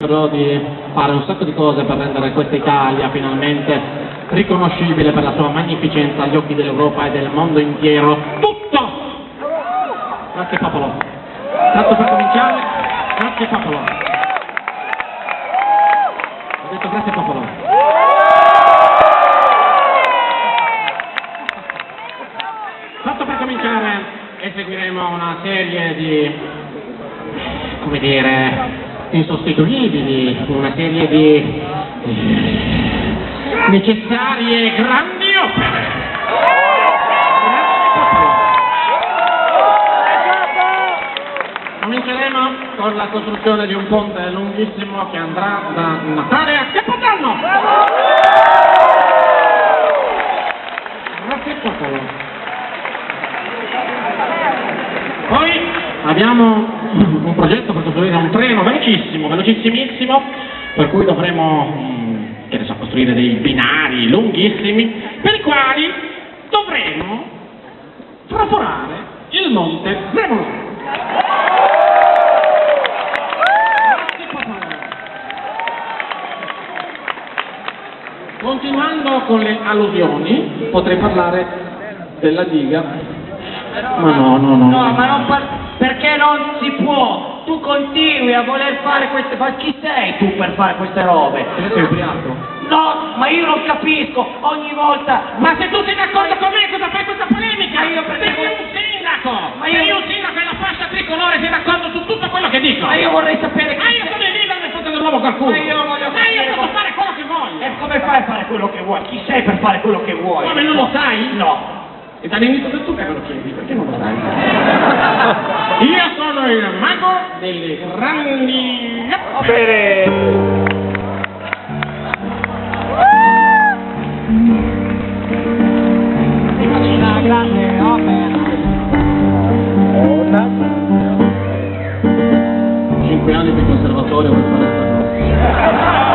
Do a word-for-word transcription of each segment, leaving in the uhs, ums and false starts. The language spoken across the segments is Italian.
di fare un sacco di cose per rendere questa Italia finalmente riconoscibile per la sua magnificenza agli occhi dell'Europa e del mondo intero. Tutto! Grazie popolo. Tanto per cominciare, grazie popolo. Ho detto grazie popolo. Tanto per cominciare eseguiremo una serie di, come dire, insostituibili, una serie di necessarie grandi opere. Cominceremo con la costruzione di un ponte lunghissimo che andrà da Natale a Capodanno. Grazie popolo. Poi abbiamo un progetto per costruire un treno velocissimo, velocissimissimo, per cui dovremo, che ne so, costruire dei binari lunghissimi, per i quali dovremo traforare il monte Remolo. Continuando con le alluvioni, potrei parlare della diga. Ma no, no, no. No, ma non par- perché non si può? Tu continui a voler fare queste... Ma chi sei tu per fare queste robe? Perché sei ubriaco? No, ma io non capisco, ogni volta... Ma se tu sei d'accordo con me, cosa fai questa polemica? Ma io perché... Sei un sindaco! Ma io... Sei un sindaco e la fascia tricolore, sei d'accordo su tutto quello che dico? Ma io vorrei sapere... Ma io sono il leader del Fronte dell'Uomo qualcuno! Ma io voglio Ma io sapere... posso fare quello che voglio! E come fai a fare quello che vuoi? Chi sei per fare quello che vuoi? Come, non lo sai? No. E dall'inizio del tu che me lo chiedi, perché non lo sai? Io sono il mago delle grandi opere! Una grande opera. Cinque anni di conservatorio per fare questa cosa.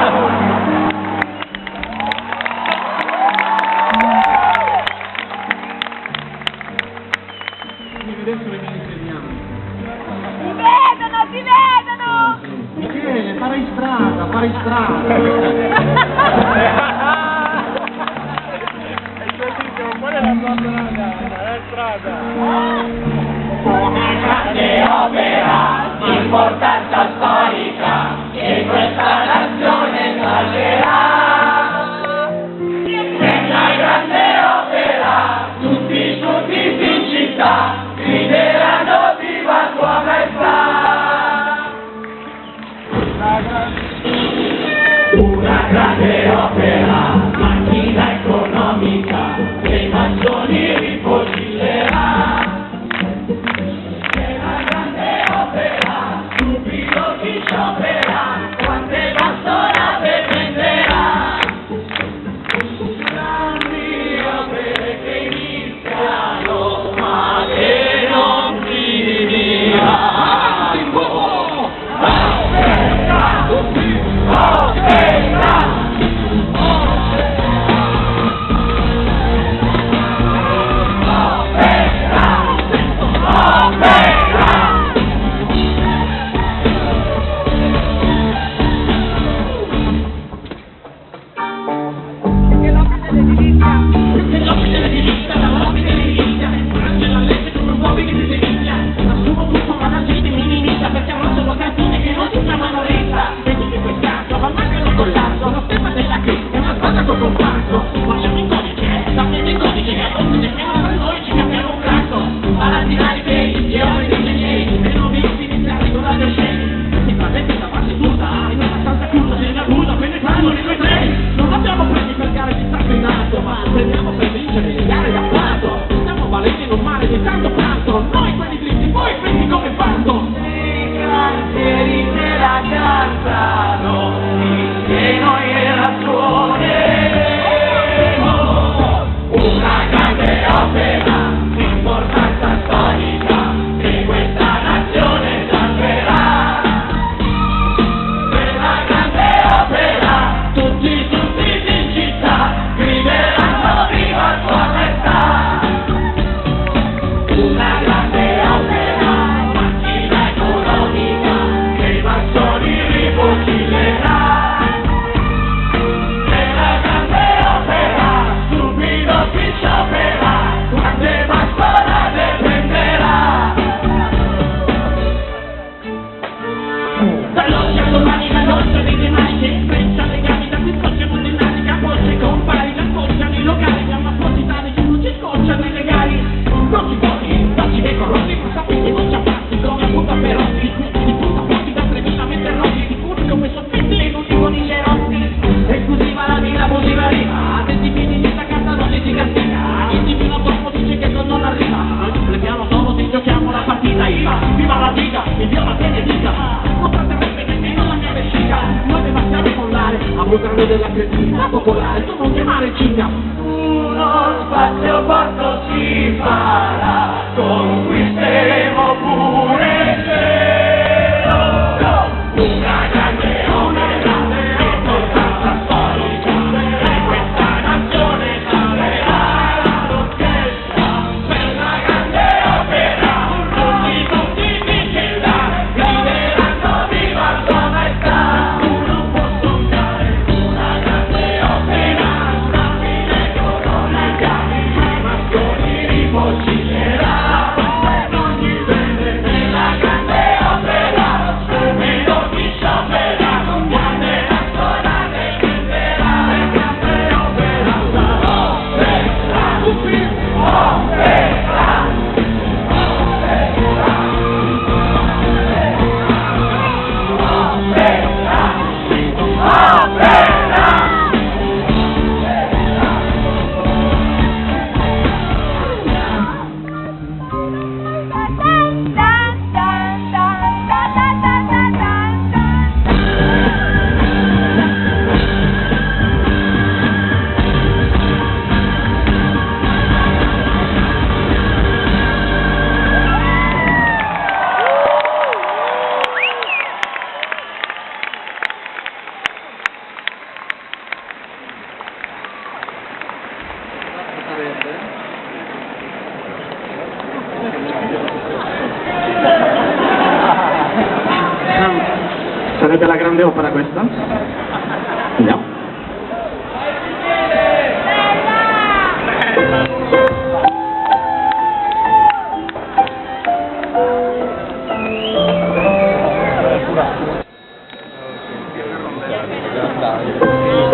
Adesso le mie insegnanti. Si vedono, si vedono! Michele, farai strada, farai strada. Qual è la la strada? Una grande opera di importanza storica che questa nazione salverà. Nella grande opera tutti i sudditi in città grideranno viva tua maestà. Una grande opera, macchina economica che i massoni ripogillerà. Una grande opera, subito chi sciopera, quante bastonate prenderà. Grandi opere che iniziano ma che non finiranno. Opera, opera, opera. abusando della creatività popolare, tu non chiamare Cina. Uno spazio porto si farà, conquisteremo pure il cielo. Una grande opera di importanza storica, e questa nazione sarà l'orchestra. Per una grande opera, tutti, tutti dice là, grideranno viva la maestà. Uno può sognare una grande opera, una fine coronica, animazioni rivolgerà. Ogni vede nella grande opera, melodi sciopera, grande nazionale canterà, grande opera, opera, opera. Sarebbe la grande opera questa? No. Grazie.